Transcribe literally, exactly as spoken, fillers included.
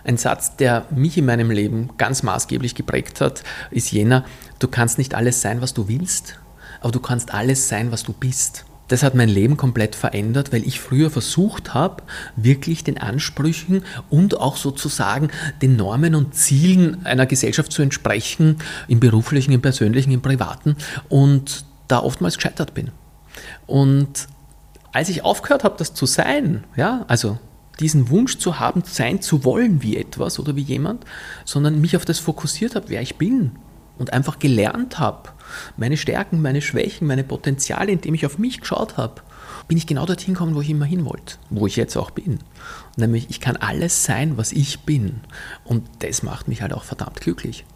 Ein Satz, der mich in meinem Leben ganz maßgeblich geprägt hat, ist jener: Du kannst nicht alles sein, was du willst, aber du kannst alles sein, was du bist. Das hat mein Leben komplett verändert, weil ich früher versucht habe, wirklich den Ansprüchen und auch sozusagen den Normen und Zielen einer Gesellschaft zu entsprechen, im beruflichen, im persönlichen, im privaten, und da oftmals gescheitert bin. Und als ich aufgehört habe, das zu sein, ja, also diesen Wunsch zu haben, sein zu wollen wie etwas oder wie jemand, sondern mich auf das fokussiert habe, wer ich bin, und einfach gelernt habe, meine Stärken, meine Schwächen, meine Potenziale, indem ich auf mich geschaut habe, bin ich genau dorthin gekommen, wo ich immer hin wollte, wo ich jetzt auch bin. Nämlich, ich kann alles sein, was ich bin. Und das macht mich halt auch verdammt glücklich.